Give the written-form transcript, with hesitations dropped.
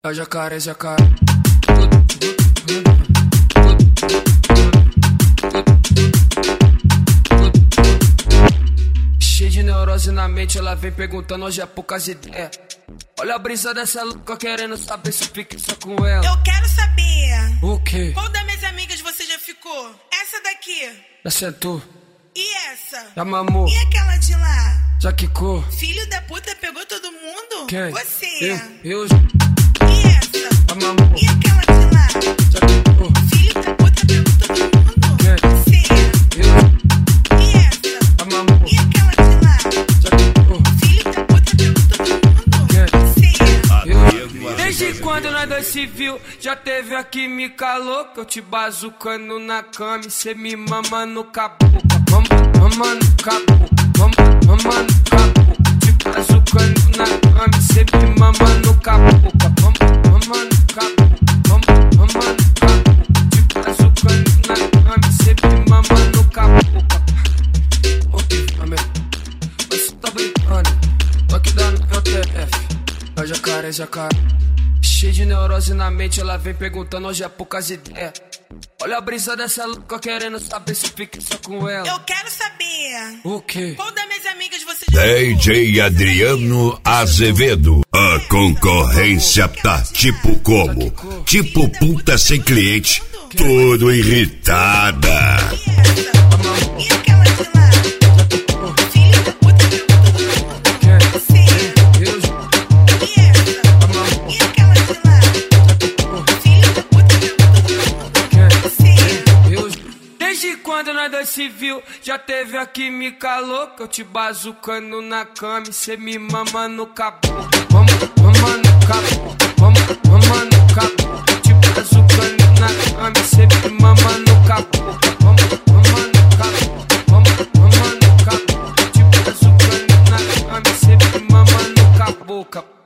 É jacaré, jacaré. Cheio de neurose na mente, ela vem perguntando hoje é poucas ideias. Olha a brisa dessa louca querendo saber se fica só com ela. Eu quero saber. O quê? Qual das minhas amigas você já ficou? Essa daqui. Já sentou? E essa? Já mamou? E aquela de lá? Já quicou? Filho da puta pegou todo mundo? Quem? Você. Eu. E essa? Já mamou? E aquela de lá? Já quicou? Filho da puta pegou todo mundo? Quem? Você. Eu. E essa? Já mamou? E aquela de lá? Já quicou? Filho da puta pegou todo mundo? Quem? Você. Desde quando nós dois se viu, já teve a química louca. Eu te bazucando na cama e cê me mama no caboclo. Mama no caboclo, mama no caboclo. Te bazucando na cama e cê me mama no caboclo. Mama no caboclo, mama no caboclo. Te bazucando na cama e cê me mama no caboclo. Ô, amém, você tá brincando? Tô aqui dando JF. É jacaré, jacaré. Cheio de neurose na mente, ela vem perguntando hoje é poucas ideias. Olha a brisa dessa louca querendo saber se fica só com ela. Eu quero saber. O quê? Qual das minhas amigas você já ficou? DJ Adriano Azevedo. A concorrência tá tipo como? Tipo puta sem cliente, tudo irritada. E essa? E aquela de lá? Filho da puta pegou todo mundo? Você. E essa? E aquela de lá? Filho da puta pegou todo mundo? Você. Desde quando nós dois se viu, já teve a química louca. Eu te bazucando na cama e cê me mama no caboclo. Mama no caboclo, mama no caboclo. Te bazucando na cama e cê me mama no caboclo. Mama no caboclo, mama no caboclo. Te bazucando na cama e cê me mama no caboclo.